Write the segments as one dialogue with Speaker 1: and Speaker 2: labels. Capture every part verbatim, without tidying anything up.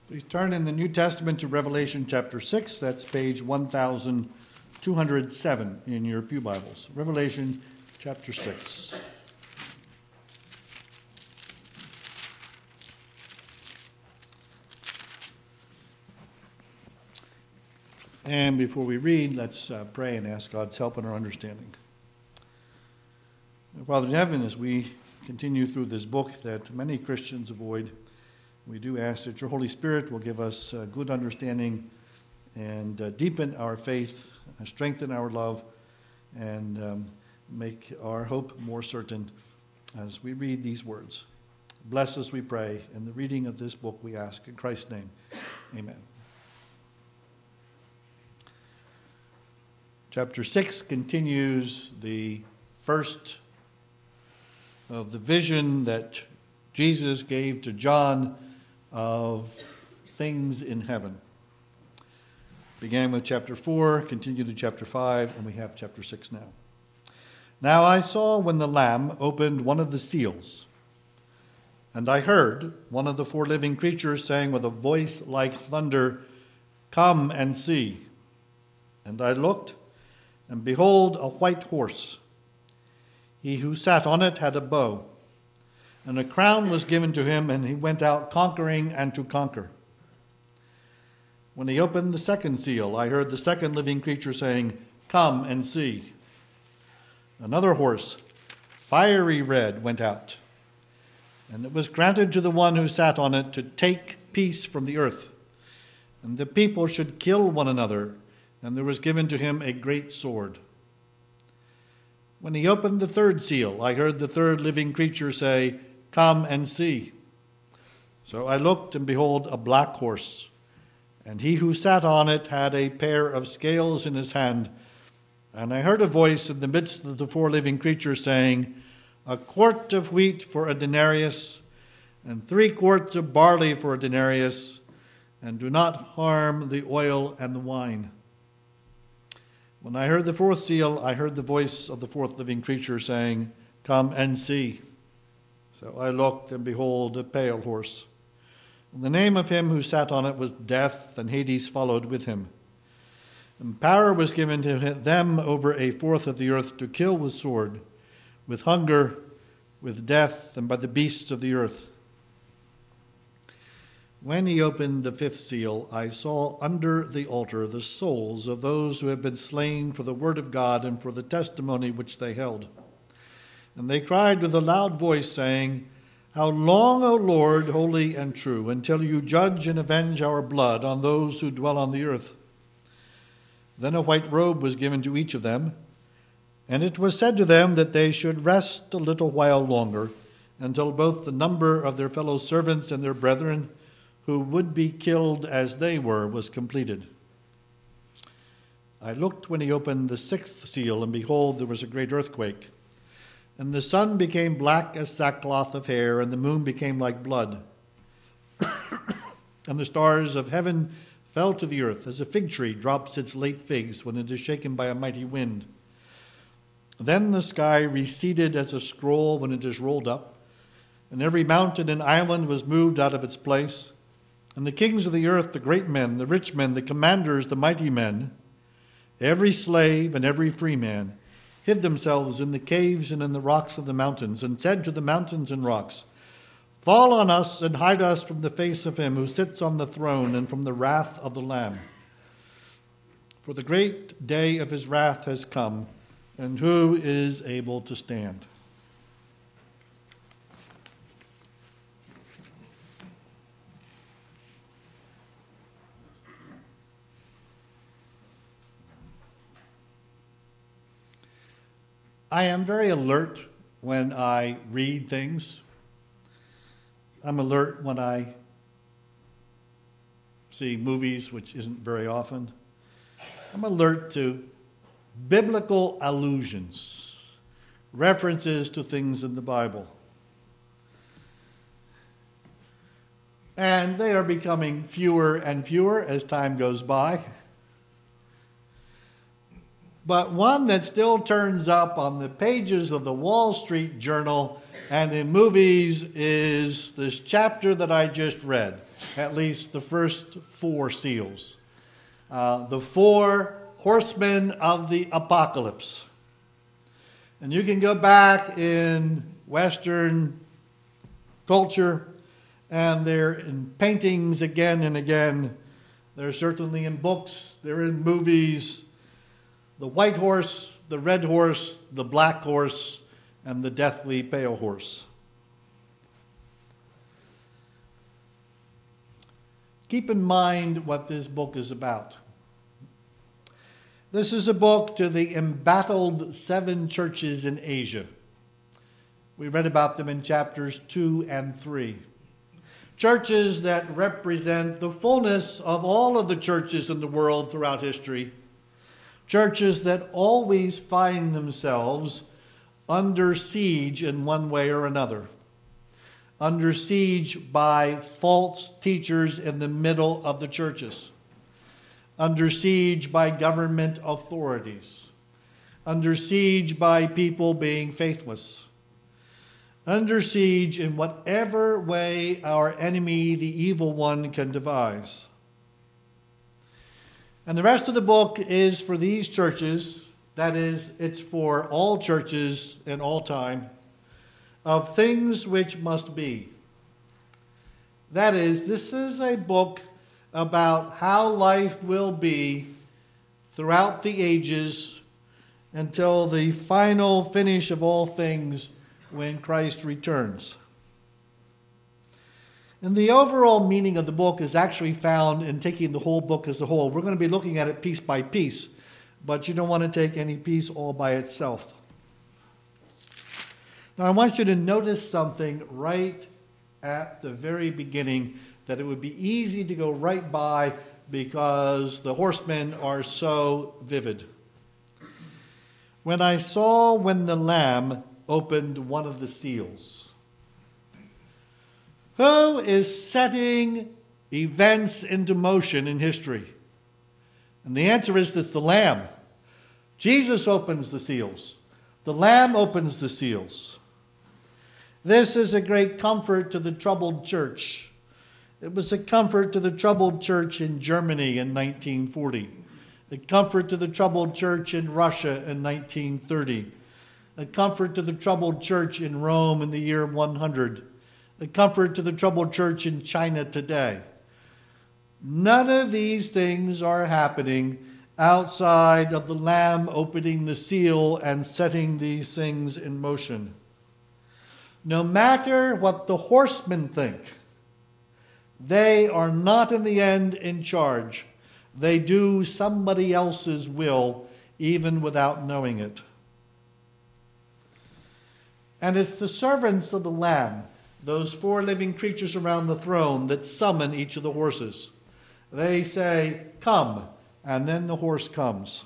Speaker 1: Please turn in the New Testament to Revelation chapter six. That's page one thousand two hundred seven in your pew Bibles. Revelation chapter six. And before we read, let's uh, pray and ask God's help in our understanding. Father in heaven, as we continue through this book that many Christians avoid, we do ask that your Holy Spirit will give us uh, good understanding and uh, deepen our faith, uh, strengthen our love, and um, make our hope more certain as we read these words. Bless us, we pray. In the reading of this book we ask in Christ's name. Amen. Chapter six continues the first of the vision that Jesus gave to John of things in heaven. Began with chapter four, continued to chapter five, and we have chapter six now. Now I saw when the Lamb opened one of the seals, and I heard one of the four living creatures saying with a voice like thunder, "Come and see." And I looked, and behold, a white horse. He who sat on it had a bow, and a crown was given to him, and he went out conquering and to conquer. When he opened the second seal, I heard the second living creature saying, "Come and see." Another horse, fiery red, went out, and it was granted to the one who sat on it to take peace from the earth, and the people should kill one another, and there was given to him a great sword. When he opened the third seal, I heard the third living creature say, "Come and see." So I looked, and behold, a black horse, and he who sat on it had a pair of scales in his hand. And I heard a voice in the midst of the four living creatures saying, "A quart of wheat for a denarius, and three quarts of barley for a denarius, and do not harm the oil and the wine." When I heard the fourth seal, I heard the voice of the fourth living creature saying, "Come and see." So I looked, and behold, a pale horse. And the name of him who sat on it was Death, and Hades followed with him. And power was given to them over a fourth of the earth to kill with sword, with hunger, with death, and by the beasts of the earth. When he opened the fifth seal, I saw under the altar the souls of those who had been slain for the word of God and for the testimony which they held. And they cried with a loud voice, saying, "How long, O Lord, holy and true, until you judge and avenge our blood on those who dwell on the earth?" Then a white robe was given to each of them, and it was said to them that they should rest a little while longer, until both the number of their fellow servants and their brethren who would be killed as they were was completed. I looked when he opened the sixth seal, and behold, there was a great earthquake. And the sun became black as sackcloth of hair, and the moon became like blood. And the stars of heaven fell to the earth, as a fig tree drops its late figs when it is shaken by a mighty wind. Then the sky receded as a scroll when it is rolled up, and every mountain and island was moved out of its place. And the kings of the earth, the great men, the rich men, the commanders, the mighty men, every slave and every free man, hid themselves in the caves and in the rocks of the mountains, and said to the mountains and rocks, "Fall on us and hide us from the face of him who sits on the throne and from the wrath of the Lamb. For the great day of his wrath has come, and who is able to stand?" I am very alert when I read things. I'm alert when I see movies, which isn't very often. I'm alert to biblical allusions, references to things in the Bible. And they are becoming fewer and fewer as time goes by. But one that still turns up on the pages of the Wall Street Journal and in movies is this chapter that I just read, at least the first four seals. Uh, the four horsemen of the apocalypse. And you can go back in Western culture, and they're in paintings again and again. They're certainly in books. They're in movies. The white horse, the red horse, the black horse, and the deathly pale horse. Keep in mind what this book is about. This is a book to the embattled seven churches in Asia. We read about them in chapters two and three. Churches that represent the fullness of all of the churches in the world throughout history. Churches that always find themselves under siege in one way or another. Under siege by false teachers in the middle of the churches. Under siege by government authorities. Under siege by people being faithless. Under siege in whatever way our enemy, the evil one, can devise. And the rest of the book is for these churches, that is, it's for all churches in all time, of things which must be. That is, this is a book about how life will be throughout the ages until the final finish of all things when Christ returns. And the overall meaning of the book is actually found in taking the whole book as a whole. We're going to be looking at it piece by piece, but you don't want to take any piece all by itself. Now I want you to notice something right at the very beginning that it would be easy to go right by because the horsemen are so vivid. When I saw when the Lamb opened one of the seals. Who is setting events into motion in history? And the answer is that the Lamb. Jesus opens the seals. The Lamb opens the seals. This is a great comfort to the troubled church. It was a comfort to the troubled church in Germany in nineteen forty. A comfort to the troubled church in Russia in nineteen thirty. A comfort to the troubled church in Rome in the year one hundred. A comfort to the troubled church in China today. None of these things are happening outside of the Lamb opening the seal and setting these things in motion. No matter what the horsemen think, they are not in the end in charge. They do somebody else's will, even without knowing it. And it's the servants of the Lamb, those four living creatures around the throne, that summon each of the horses. They say, "Come," and then the horse comes.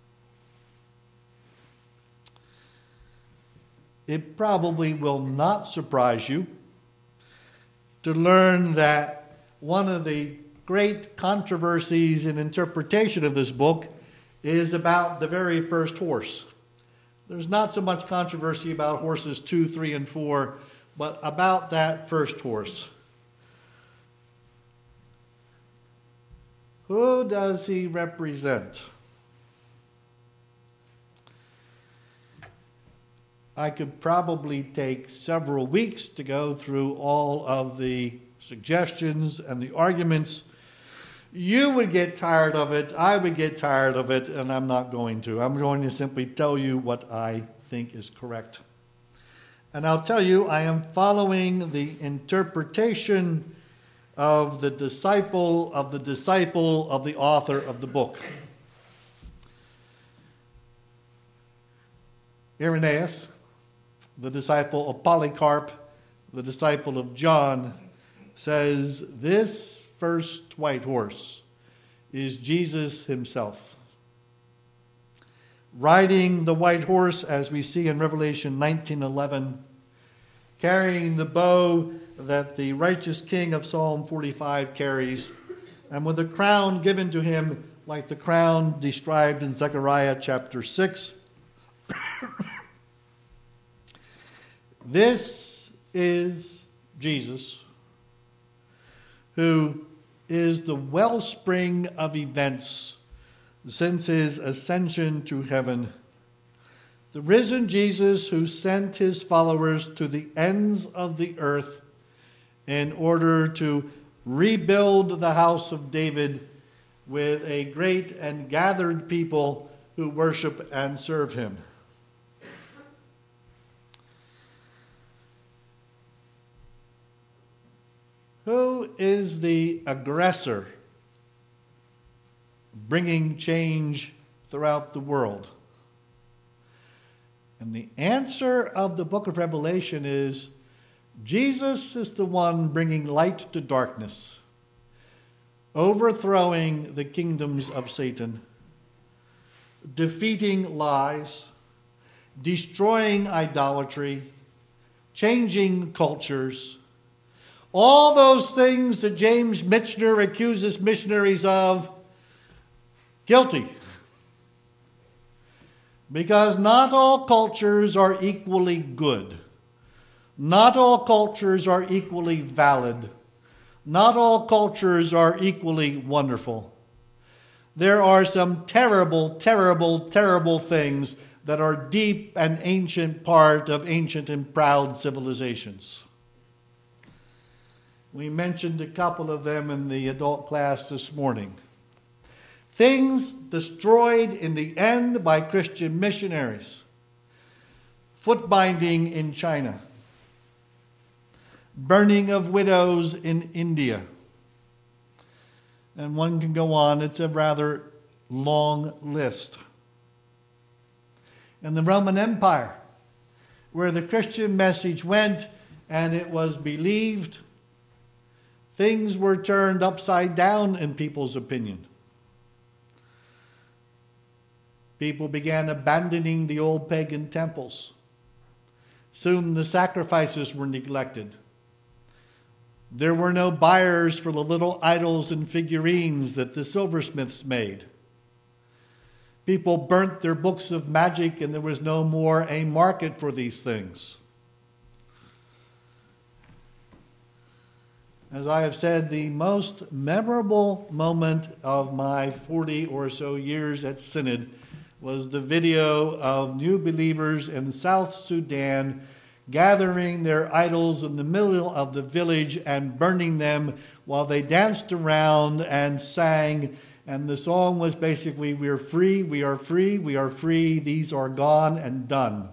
Speaker 1: It probably will not surprise you to learn that one of the great controversies in interpretation of this book is about the very first horse. There's not so much controversy about horses two, three, and four, but about that first horse. Who does he represent? I could probably take several weeks to go through all of the suggestions and the arguments. You would get tired of it, I would get tired of it, and I'm not going to. I'm going to simply tell you what I think is correct. And I'll tell you, I am following the interpretation of the disciple of the disciple of the author of the book. Irenaeus, the disciple of Polycarp, the disciple of John, says this first white horse is Jesus himself. Riding the white horse, as we see in Revelation nineteen eleven, carrying the bow that the righteous king of Psalm forty-five carries, and with a crown given to him like the crown described in Zechariah chapter six. This is Jesus, who is the wellspring of events since his ascension to heaven. The risen Jesus who sent his followers to the ends of the earth in order to rebuild the house of David with a great and gathered people who worship and serve him. Who is the aggressor bringing change throughout the world? And the answer of the book of Revelation is Jesus is the one bringing light to darkness, overthrowing the kingdoms of Satan, defeating lies, destroying idolatry, changing cultures. All those things that James Michener accuses missionaries of, guilty. Because not all cultures are equally good. Not all cultures are equally valid. Not all cultures are equally wonderful. There are some terrible, terrible, terrible things that are deep and ancient part of ancient and proud civilizations. We mentioned a couple of them in the adult class this morning. Things destroyed in the end by Christian missionaries. Foot binding in China. Burning of widows in India. And one can go on. It's a rather long list. In the Roman Empire, where the Christian message went and it was believed, things were turned upside down in people's opinion. People began abandoning the old pagan temples. Soon the sacrifices were neglected. There were no buyers for the little idols and figurines that the silversmiths made. People burnt their books of magic and there was no more a market for these things. As I have said, the most memorable moment of my forty or so years at Synod was the video of new believers in South Sudan gathering their idols in the middle of the village and burning them while they danced around and sang. And the song was basically, "We are free, we are free, we are free, these are gone and done."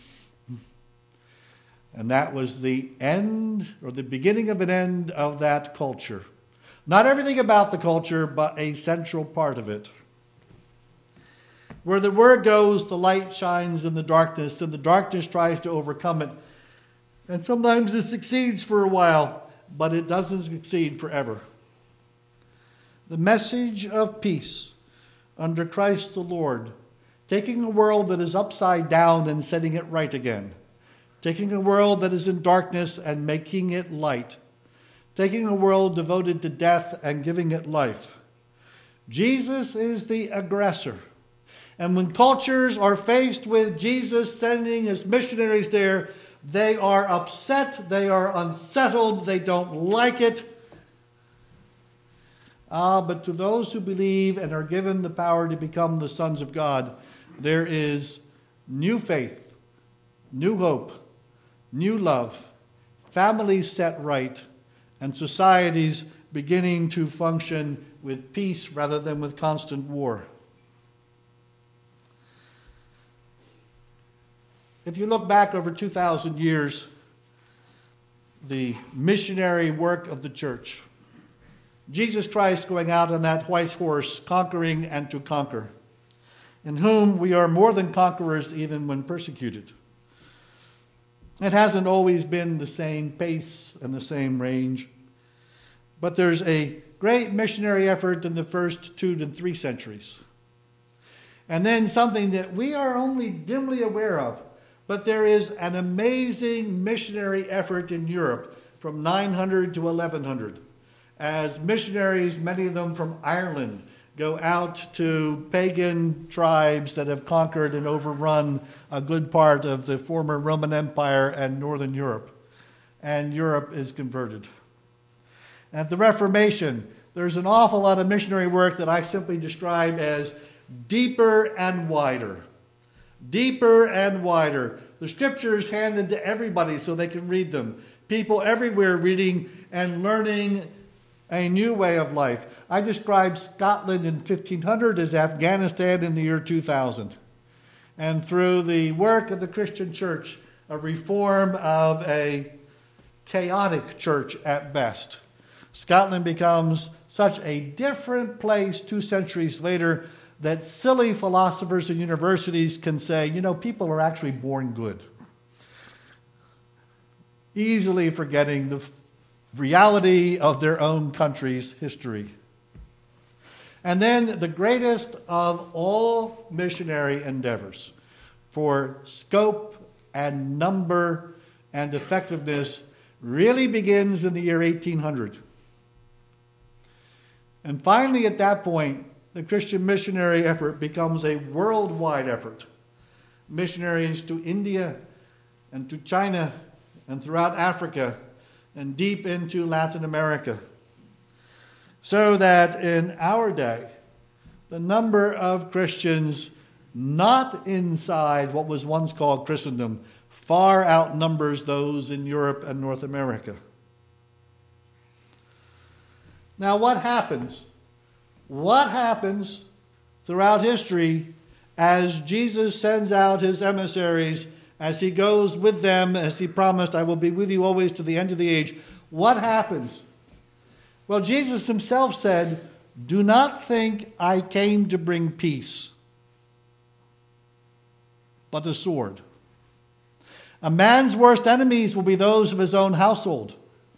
Speaker 1: And that was the end, or the beginning of an end of that culture. Not everything about the culture, but a central part of it. Where the word goes, the light shines in the darkness, and the darkness tries to overcome it. And sometimes it succeeds for a while, but it doesn't succeed forever. The message of peace under Christ the Lord, taking a world that is upside down and setting it right again. Taking a world that is in darkness and making it light. Taking a world devoted to death and giving it life. Jesus is the aggressor. And when cultures are faced with Jesus sending his missionaries there, they are upset, they are unsettled, they don't like it. Ah, but to those who believe and are given the power to become the sons of God, there is new faith, new hope, new love, families set right, and societies beginning to function with peace rather than with constant war. If you look back over two thousand years, the missionary work of the church, Jesus Christ going out on that white horse, conquering and to conquer, in whom we are more than conquerors even when persecuted. It hasn't always been the same pace and the same range. But there's a great missionary effort in the first two to three centuries. And then something that we are only dimly aware of. But there is an amazing missionary effort in Europe from nine hundred to eleven hundred. As missionaries, many of them from Ireland, go out to pagan tribes that have conquered and overrun a good part of the former Roman Empire and Northern Europe. and Europe is converted. At the Reformation, there's an awful lot of missionary work that I simply describe as deeper and wider. Deeper and wider. The Scriptures handed to everybody so they can read them. People everywhere reading and learning a new way of life. I described Scotland in fifteen hundred as Afghanistan in the year two thousand. And through the work of the Christian church, a reform of a chaotic church at best, Scotland becomes such a different place two centuries later that silly philosophers and universities can say, you know, people are actually born good. Easily forgetting the reality of their own country's history. And then the greatest of all missionary endeavors for scope and number and effectiveness really begins in the year eighteen hundred. And finally, at that point, the Christian missionary effort becomes a worldwide effort. Missionaries to India and to China and throughout Africa and deep into Latin America. So that in our day, the number of Christians not inside what was once called Christendom far outnumbers those in Europe and North America. Now, what happens? What happens throughout history as Jesus sends out his emissaries, as he goes with them, as he promised, I will be with you always to the end of the age? What happens? Well, Jesus himself said, do not think I came to bring peace, but a sword. A man's worst enemies will be those of his own household.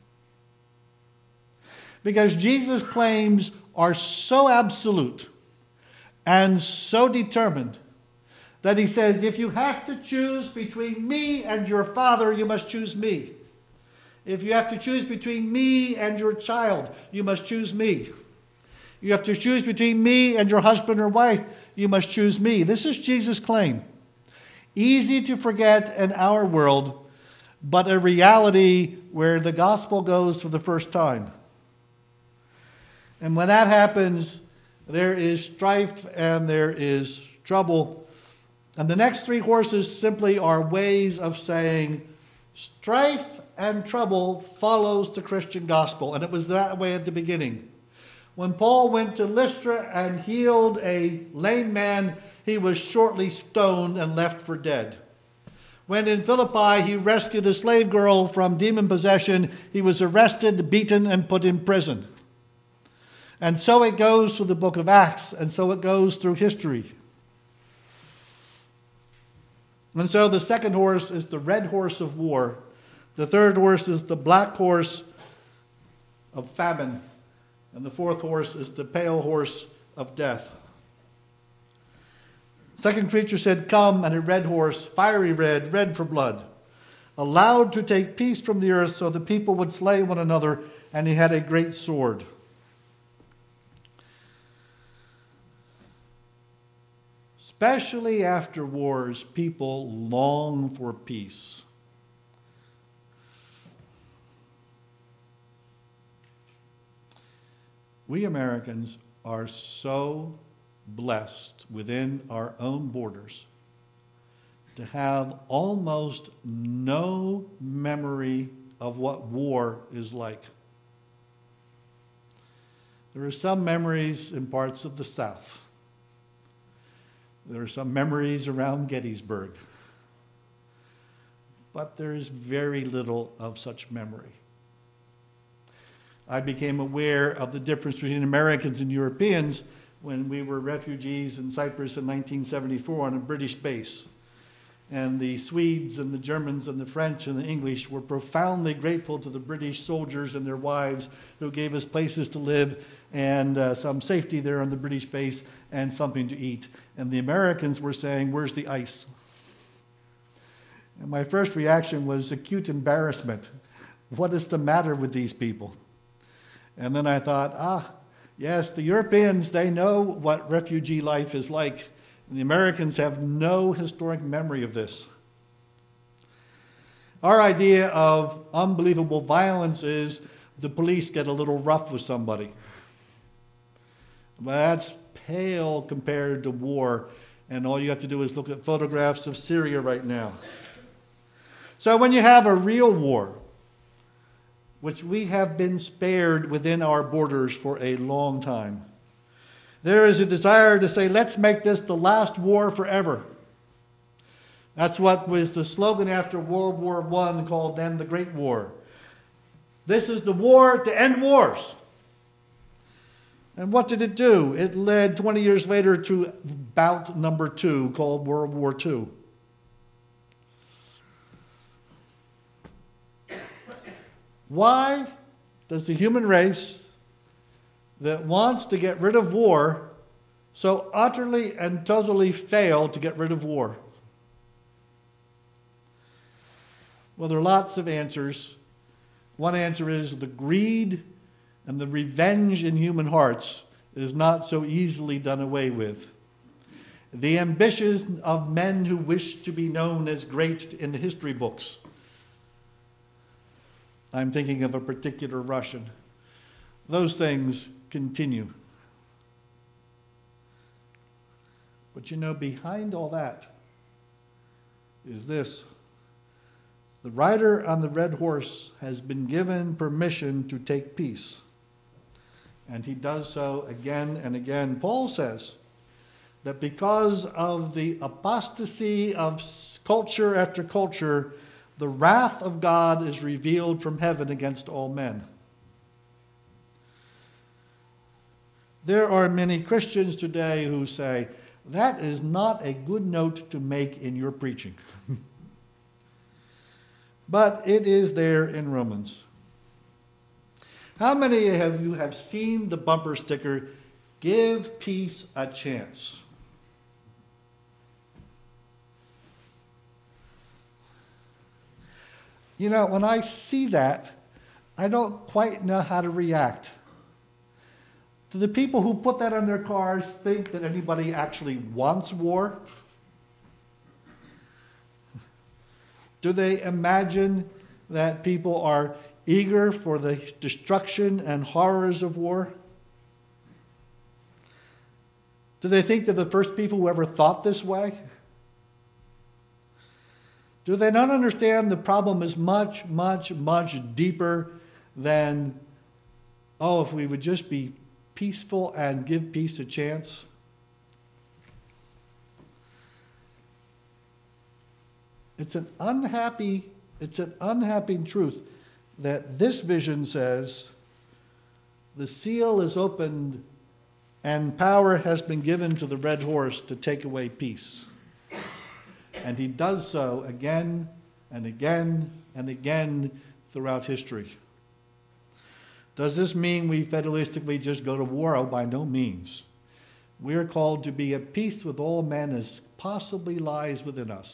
Speaker 1: Because Jesus' claims are so absolute and so determined that he says, if you have to choose between me and your father, you must choose me. If you have to choose between me and your child, you must choose me. You have to choose between me and your husband or wife, you must choose me. This is Jesus' claim. Easy to forget in our world, but a reality where the gospel goes for the first time. And when that happens, there is strife and there is trouble. And the next three horses simply are ways of saying strife and trouble follows the Christian gospel. And it was that way at the beginning. When Paul went to Lystra and healed a lame man, he was shortly stoned and left for dead. When in Philippi he rescued a slave girl from demon possession, he was arrested, beaten, and put in prison. And so it goes through the book of Acts, and so it goes through history. And so the second horse is the red horse of war. The third horse is the black horse of famine. And the fourth horse is the pale horse of death. Second creature said, come, and a red horse, fiery red, red for blood, allowed to take peace from the earth so the people would slay one another, and he had a great sword. Especially after wars, people long for peace. We Americans are so blessed within our own borders to have almost no memory of what war is like. There are some memories in parts of the South. There are some memories around Gettysburg. But there is very little of such memory. I became aware of the difference between Americans and Europeans when we were refugees in Cyprus in nineteen seventy-four on a British base. And the Swedes and the Germans and the French and the English were profoundly grateful to the British soldiers and their wives who gave us places to live and uh, some safety there on the British base and something to eat. And the Americans were saying, where's the ice? And my first reaction was acute embarrassment. What is the matter with these people? And then I thought, ah, yes, the Europeans, they know what refugee life is like. And the Americans have no historic memory of this. Our idea of unbelievable violence is the police get a little rough with somebody. But that's pale compared to war. And all you have to do is look at photographs of Syria right now. So when you have a real war, which we have been spared within our borders for a long time, there is a desire to say, let's make this the last war forever. That's what was the slogan after World War One, called then the Great War. This is the war to end wars. And what did it do? It led twenty years later to bout number two, called World War Two. Why does the human race that wants to get rid of war so utterly and totally fail to get rid of war? Well, there are lots of answers. One answer is the greed and the revenge in human hearts is not so easily done away with. The ambition of men who wish to be known as great in the history books. I'm thinking of a particular Russian. Those things continue. But you know, behind all that is this. The rider on the red horse has been given permission to take peace. And he does so again and again. Paul says that because of the apostasy of culture after culture, the wrath of God is revealed from heaven against all men. There are many Christians today who say, that is not a good note to make in your preaching. But it is there in Romans. How many of you have seen the bumper sticker, "Give peace a chance"? You know, when I see that, I don't quite know how to react. Do the people who put that on their cars think that anybody actually wants war? Do they imagine that people are eager for the destruction and horrors of war? Do they think they're the first people who ever thought this way? Do they not understand the problem is much, much, much deeper than, oh, if we would just be peaceful and give peace a chance? It's an unhappy, it's an unhappy truth that this vision says the seal is opened and power has been given to the red horse to take away peace. And he does so again and again and again throughout history. Does this mean we fatalistically just go to war? Oh, by no means. We are called to be at peace with all men as possibly lies within us.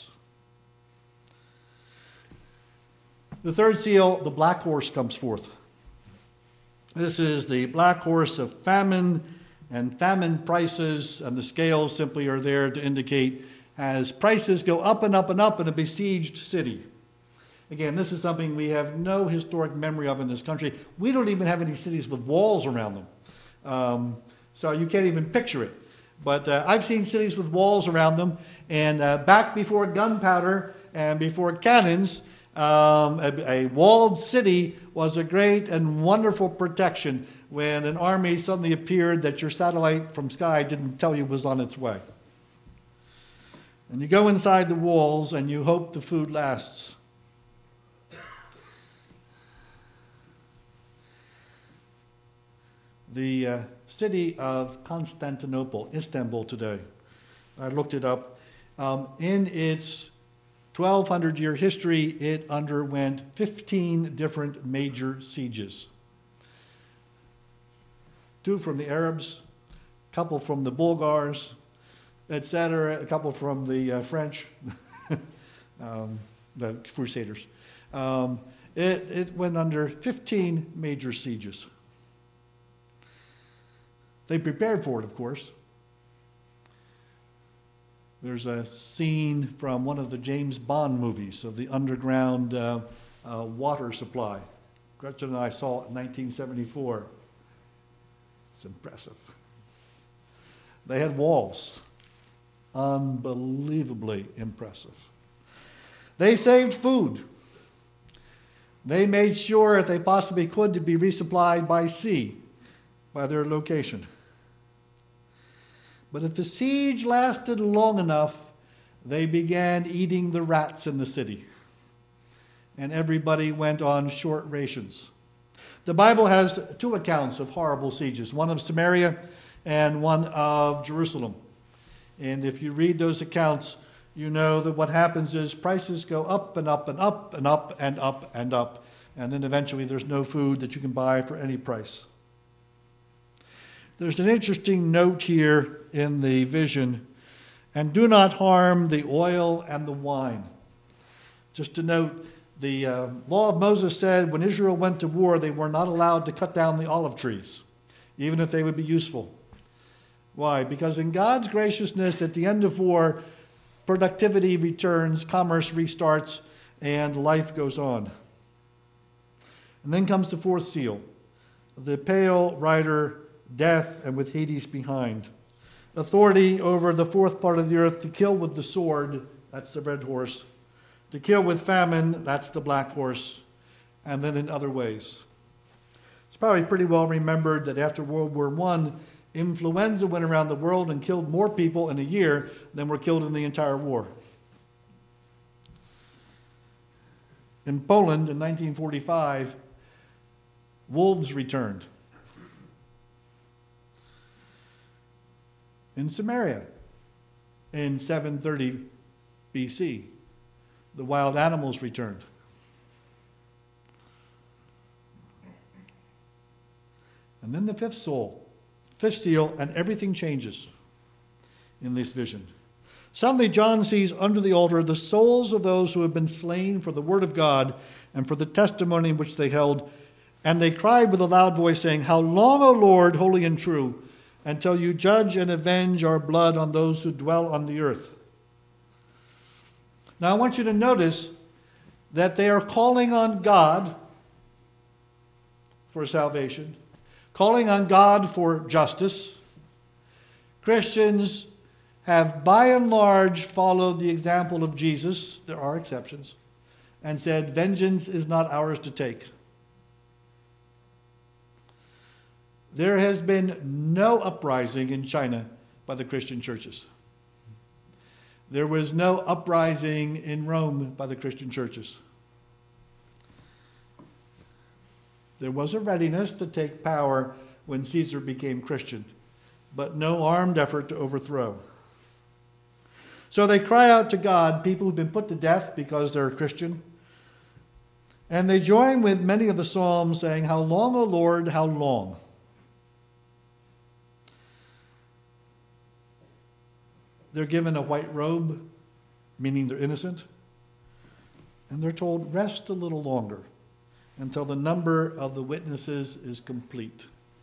Speaker 1: The third seal, the black horse, comes forth. This is the black horse of famine and famine prices, and the scales simply are there to indicate as prices go up and up and up in a besieged city. Again, this is something we have no historic memory of in this country. We don't even have any cities with walls around them. Um, so you can't even picture it. But uh, I've seen cities with walls around them, and uh, back before gunpowder and before cannons, Um, a, a walled city was a great and wonderful protection when an army suddenly appeared that your satellite from sky didn't tell you was on its way. And you go inside the walls and you hope the food lasts. The uh, city of Constantinople, Istanbul today, I looked it up, um, in its twelve hundred year history, it underwent fifteen different major sieges. Two from the Arabs, a couple from the Bulgars, et cetera, a couple from the uh, French, um, the Crusaders. Um, it, it went under fifteen major sieges. They prepared for it, of course. There's a scene from one of the James Bond movies of the underground uh, uh, water supply. Gretchen and I saw it in nineteen seventy-four. It's impressive. They had walls. Unbelievably impressive. They saved food. They made sure, if they possibly could, to be resupplied by sea, by their location. But if the siege lasted long enough, they began eating the rats in the city. And everybody went on short rations. The Bible has two accounts of horrible sieges, one of Samaria and one of Jerusalem. And if you read those accounts, you know that what happens is prices go up and up and up and up and up and up. And then eventually there's no food that you can buy for any price. There's an interesting note here in the vision. And do not harm the oil and the wine. Just to note, the uh, law of Moses said when Israel went to war, they were not allowed to cut down the olive trees, even if they would be useful. Why? Because in God's graciousness, at the end of war, productivity returns, commerce restarts, and life goes on. And then comes the fourth seal. The pale rider, death, and with Hades behind. Authority over the fourth part of the earth to kill with the sword, that's the red horse. To kill with famine, that's the black horse. And then in other ways. It's probably pretty well remembered that after World War One, influenza went around the world and killed more people in a year than were killed in the entire war. In Poland in nineteen forty-five, wolves returned. In Samaria in seven thirty B C, the wild animals returned. And then the fifth soul. Fifth seal, and everything changes in this vision. Suddenly John sees under the altar the souls of those who have been slain for the word of God and for the testimony which they held. And they cried with a loud voice, saying, How long, O Lord, holy and true, until you judge and avenge our blood on those who dwell on the earth? Now I want you to notice that they are calling on God for salvation. Calling on God for justice. Christians have by and large followed the example of Jesus, there are exceptions, and said, vengeance is not ours to take. There has been no uprising in China by the Christian churches. There was no uprising in Rome by the Christian churches. There was a readiness to take power when Caesar became Christian, but no armed effort to overthrow. So they cry out to God, people who've been put to death because they're Christian, and they join with many of the Psalms saying, How long, O Lord, how long? They're given a white robe, meaning they're innocent, and they're told, rest a little longer, until the number of the witnesses is complete.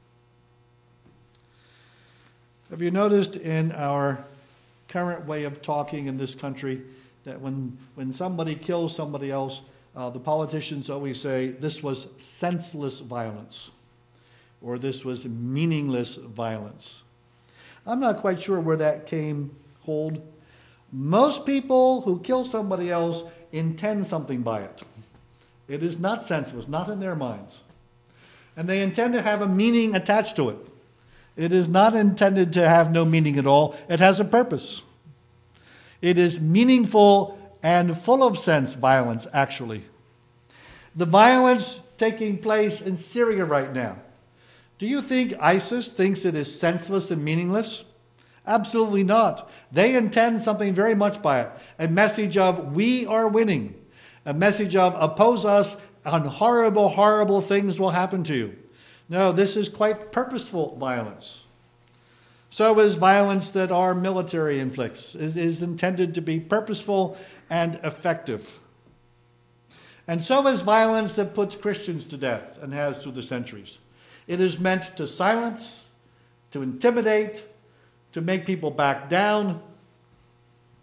Speaker 1: Have you noticed in our current way of talking in this country that when, when somebody kills somebody else, uh, the politicians always say this was senseless violence or this was meaningless violence? I'm not quite sure where that came hold. Most people who kill somebody else intend something by it. It is not senseless, not in their minds. And they intend to have a meaning attached to it. It is not intended to have no meaning at all. It has a purpose. It is meaningful and full of sense violence, actually. The violence taking place in Syria right now. Do you think ISIS thinks it is senseless and meaningless? Absolutely not. They intend something very much by it. A message of, we are winning. A message of, oppose us and horrible, horrible things will happen to you. No, this is quite purposeful violence. So is violence that our military inflicts. It is intended to be purposeful and effective. And so is violence that puts Christians to death and has through the centuries. It is meant to silence, to intimidate, to make people back down.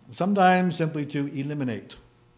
Speaker 1: sometimes simply to eliminate.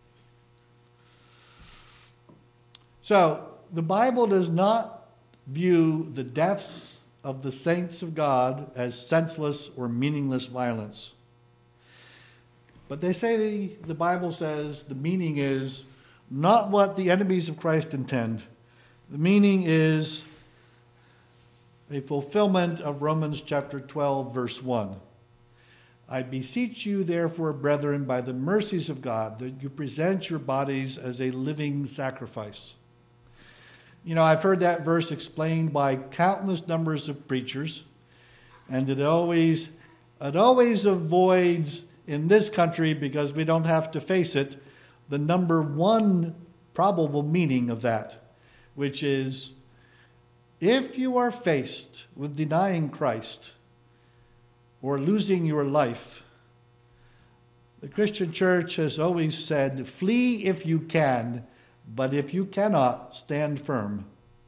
Speaker 1: So, the Bible does not view the deaths of the saints of God as senseless or meaningless violence. But they say, the Bible says, the meaning is not what the enemies of Christ intend. The meaning is a fulfillment of Romans chapter twelve, verse one. I beseech you, therefore, brethren, by the mercies of God, that you present your bodies as a living sacrifice. You know, I've heard that verse explained by countless numbers of preachers, and it always, it always avoids, in this country, because we don't have to face it, the number one probable meaning of that, which is, if you are faced with denying Christ or losing your life, the Christian church has always said, flee if you can, but if you cannot, stand firm.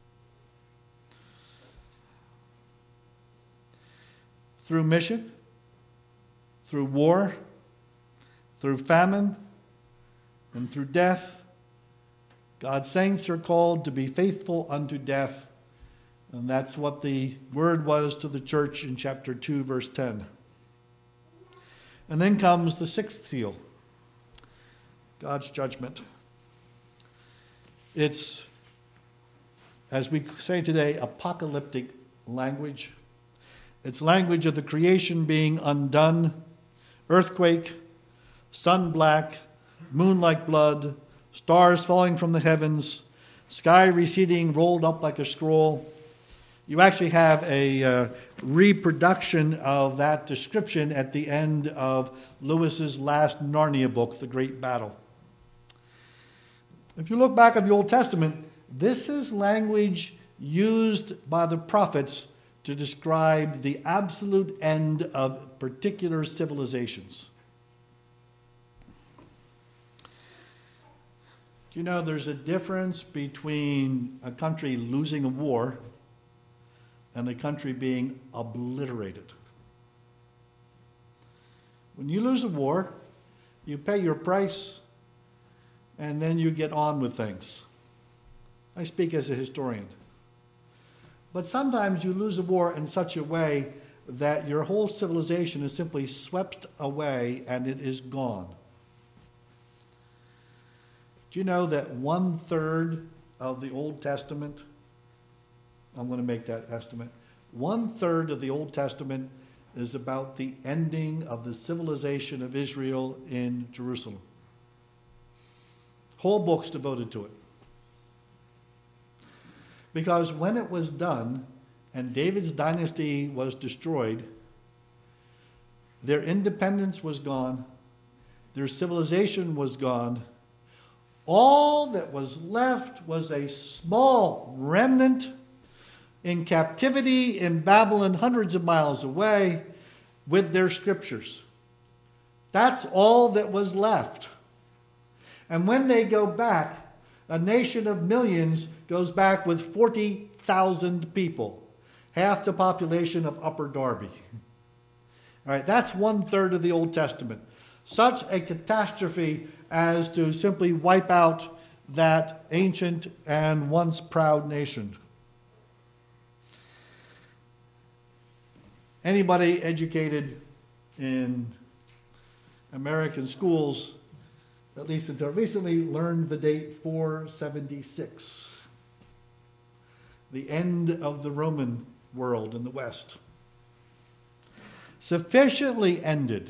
Speaker 1: Through mission, through war, through famine, and through death, God's saints are called to be faithful unto death. And that's what the word was to the church in chapter two, verse ten. And then comes the sixth seal, God's judgment. It's, as we say today, apocalyptic language. It's language of the creation being undone, earthquake, sun black, moon like blood, stars falling from the heavens, sky receding, rolled up like a scroll. You actually have a uh, reproduction of that description at the end of Lewis's last Narnia book, The Great Battle. If you look back at the Old Testament, this is language used by the prophets to describe the absolute end of particular civilizations. Do you know there's a difference between a country losing a war and a country being obliterated? When you lose a war, you pay your price and then you get on with things. I speak as a historian. But sometimes you lose a war in such a way that your whole civilization is simply swept away and it is gone. Do you know that one third of the Old Testament, I'm going to make that estimate, one third of the Old Testament is about the ending of the civilization of Israel in Jerusalem. Whole book's devoted to it. Because when it was done and David's dynasty was destroyed, their independence was gone, their civilization was gone. All that was left was a small remnant in captivity in Babylon, hundreds of miles away, with their scriptures. That's all that was left. And when they go back, a nation of millions goes back with forty thousand people, half the population of Upper Darby. All right, that's one third of the Old Testament. Such a catastrophe as to simply wipe out that ancient and once proud nation. Anybody educated in American schools, at least until recently, learned the date four seventy-six. The end of the Roman world in the West. Sufficiently ended.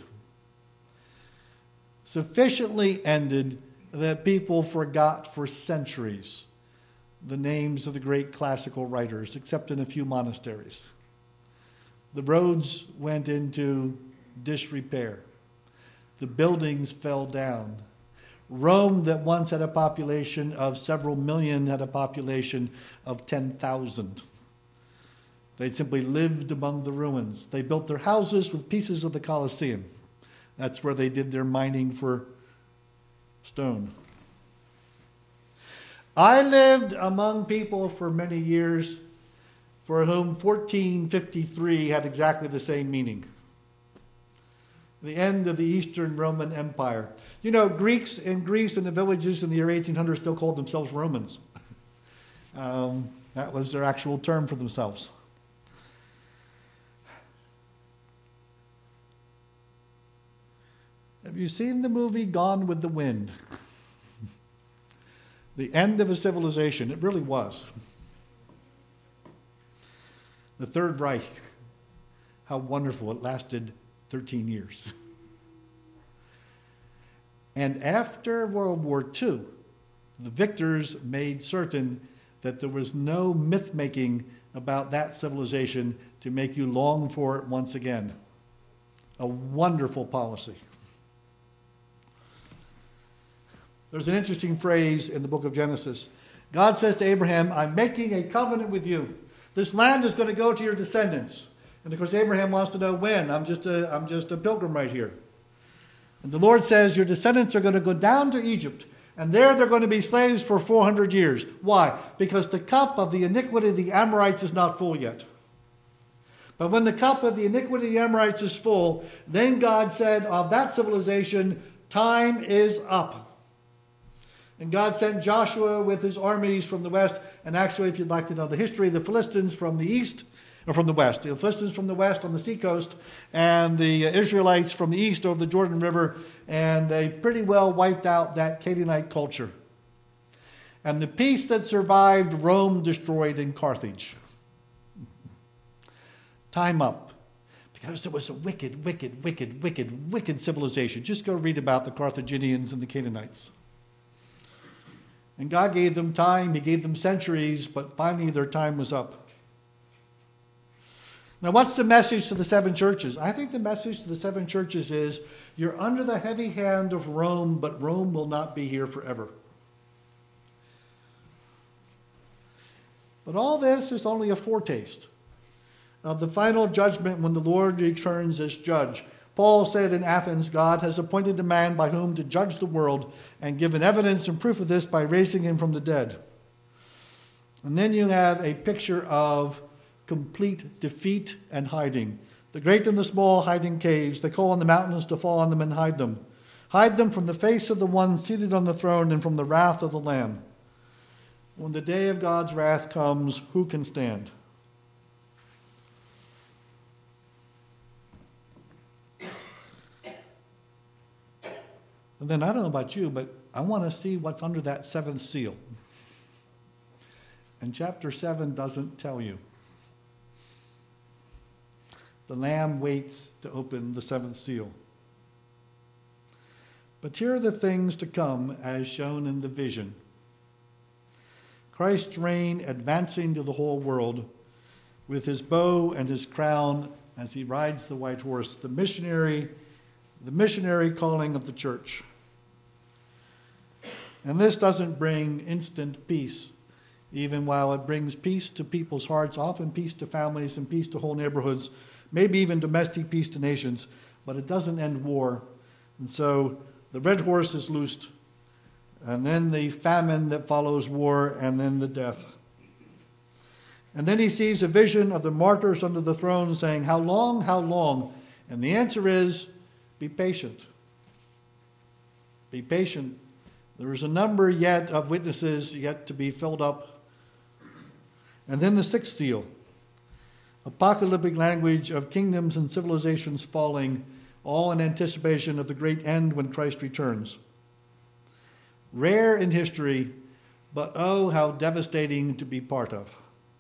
Speaker 1: Sufficiently ended that people forgot for centuries the names of the great classical writers, except in a few monasteries. The roads went into disrepair. The buildings fell down. Rome, that once had a population of several million, had a population of ten thousand. They simply lived among the ruins. They built their houses with pieces of the Colosseum. That's where they did their mining for stone. I lived among people for many years for whom fourteen fifty-three had exactly the same meaning. The end of the Eastern Roman Empire. You know, Greeks in Greece and the villages in the year eighteen hundred still called themselves Romans. um, that was their actual term for themselves. Have you seen the movie Gone with the Wind? The end of a civilization. It really was. The Third Reich. How wonderful. It lasted thirteen years. And after World War Two, the victors made certain that there was no myth-making about that civilization to make you long for it once again. A wonderful policy. There's an interesting phrase in the book of Genesis. God says to Abraham, I'm making a covenant with you. This land is going to go to your descendants. And of course Abraham wants to know when. I'm just a, I'm just a pilgrim right here. And the Lord says your descendants are going to go down to Egypt. And there they're going to be slaves for four hundred years. Why? Because the cup of the iniquity of the Amorites is not full yet. But when the cup of the iniquity of the Amorites is full, then God said of that civilization, time is up. And God sent Joshua with his armies from the west. And actually, if you'd like to know the history, the Philistines from the east, or from the west. The Philistines from the west on the seacoast, and the Israelites from the east over the Jordan River. And they pretty well wiped out that Canaanite culture. And the peace that survived, Rome destroyed in Carthage. Time up. Because there was a wicked, wicked, wicked, wicked, wicked civilization. Just go read about the Carthaginians and the Canaanites. And God gave them time, He gave them centuries, but finally their time was up. Now what's the message to the seven churches? I think the message to the seven churches is, you're under the heavy hand of Rome, but Rome will not be here forever. But all this is only a foretaste of the final judgment when the Lord returns as judge. Paul said in Athens, God has appointed a man by whom to judge the world and given evidence and proof of this by raising him from the dead. And then you have a picture of complete defeat and hiding. The great and the small hide in caves. They call on the mountains to fall on them and hide them. Hide them from the face of the one seated on the throne and from the wrath of the Lamb. When the day of God's wrath comes, who can stand? And then, I don't know about you, but I want to see what's under that seventh seal. And chapter seven doesn't tell you. The Lamb waits to open the seventh seal. But here are the things to come as shown in the vision. Christ's reign advancing to the whole world with his bow and his crown as he rides the white horse. The missionary, the missionary calling of the church. And this doesn't bring instant peace, even while it brings peace to people's hearts, often peace to families and peace to whole neighborhoods, maybe even domestic peace to nations, but it doesn't end war. And so the red horse is loosed, and then the famine that follows war, and then the death. And then he sees a vision of the martyrs under the throne saying, how long, how long? And the answer is, be patient. Be patient. There is a number yet of witnesses yet to be filled up. And then the sixth seal. Apocalyptic language of kingdoms and civilizations falling, all in anticipation of the great end when Christ returns. Rare in history, but oh, how devastating to be part of.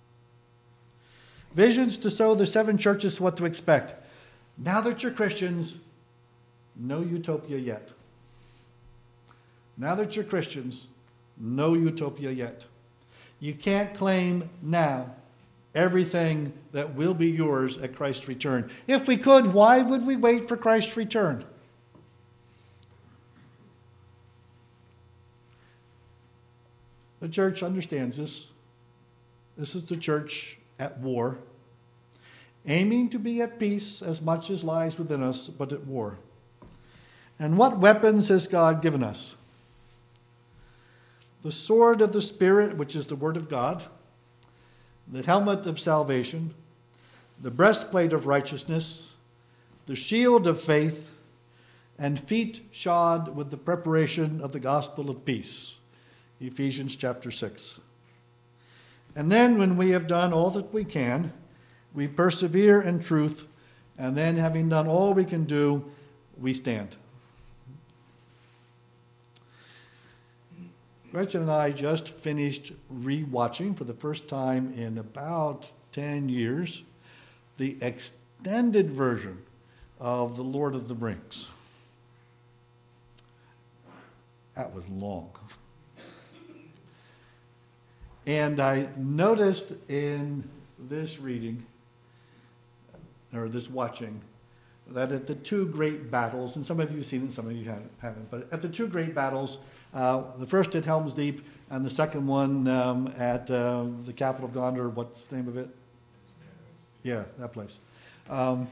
Speaker 1: Visions to show the seven churches what to expect. Now that you're Christians, no utopia yet. Now that you're Christians, no utopia yet. You can't claim now everything that will be yours at Christ's return. If we could, why would we wait for Christ's return? The church understands this. This is the church at war, aiming to be at peace as much as lies within us, but at war. And what weapons has God given us? The sword of the Spirit, which is the Word of God, the helmet of salvation, the breastplate of righteousness, the shield of faith, and feet shod with the preparation of the gospel of peace. Ephesians chapter six. And then when we have done all that we can, we persevere in truth, and then having done all we can do, we stand. Gretchen and I just finished re-watching for the first time in about ten years the extended version of The Lord of the Rings. That was long. And I noticed in this reading, or this watching, that at the two great battles, and some of you have seen it, some of you haven't, but at the two great battles, uh, the first at Helm's Deep, and the second one um, at uh, the capital of Gondor, what's the name of it? Yeah, that place. Um,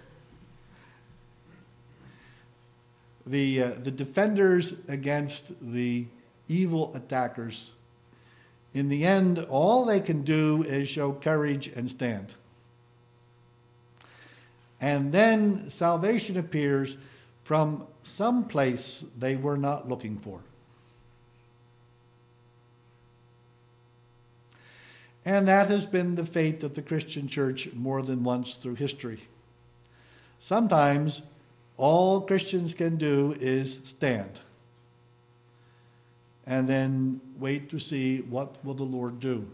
Speaker 1: the uh, the defenders against the evil attackers, in the end, all they can do is show courage and stand. And then salvation appears from some place they were not looking for. And that has been the fate of the Christian church more than once through history. Sometimes all Christians can do is stand and then wait to see what will the Lord do.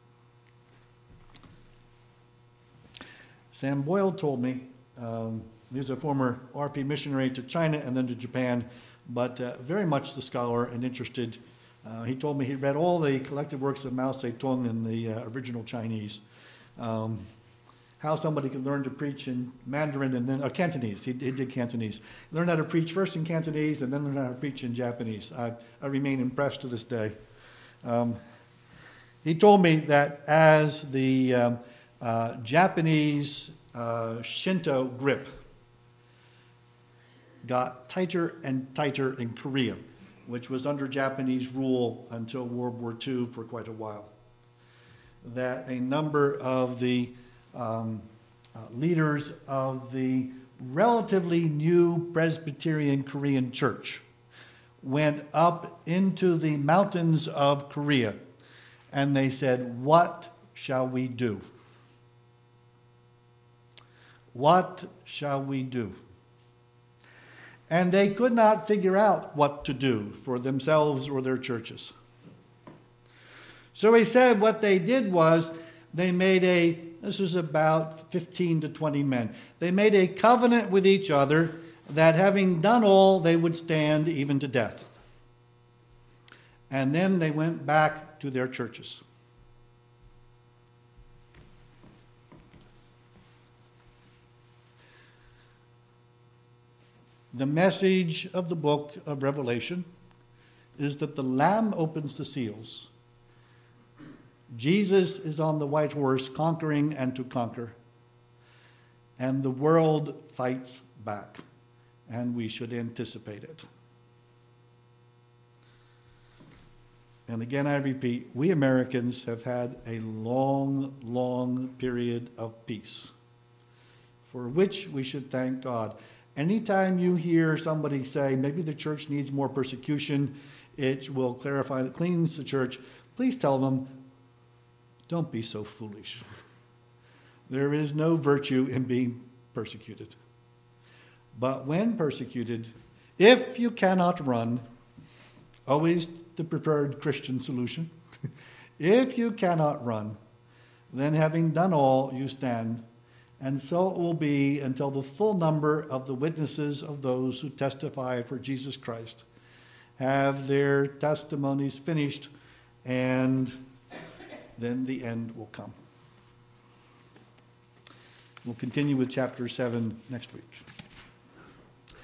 Speaker 1: Sam Boyle told me, um, he's a former R P missionary to China and then to Japan, but uh, very much the scholar and interested. Uh, he told me he read all the collected works of Mao Zedong in the uh, original Chinese. Um, how somebody could learn to preach in Mandarin and then, or Cantonese. He, he did Cantonese. Learn how to preach first in Cantonese and then learn how to preach in Japanese. I, I remain impressed to this day. Um, he told me that as the um, uh, Japanese uh, Shinto grip got tighter and tighter in Korea, which was under Japanese rule until World War Two for quite a while, that a number of the um, uh, leaders of the relatively new Presbyterian Korean church went up into the mountains of Korea and they said, "What shall we do? What shall we do?" And they could not figure out what to do for themselves or their churches. So he said what they did was they made a, this was about fifteen to twenty men, they made a covenant with each other that having done all, they would stand even to death. And then they went back to their churches. The message of the book of Revelation is that the Lamb opens the seals. Jesus is on the white horse, conquering and to conquer. And the world fights back, and we should anticipate it. And again, I repeat, we Americans have had a long, long period of peace, for which we should thank God. Anytime you hear somebody say, maybe the church needs more persecution, it will clarify, it cleans the church, please tell them, don't be so foolish. There is no virtue in being persecuted. But when persecuted, if you cannot run, always the preferred Christian solution, if you cannot run, then having done all, you stand. And so it will be until the full number of the witnesses of those who testify for Jesus Christ have their testimonies finished, and then the end will come. We'll continue with chapter seven next week.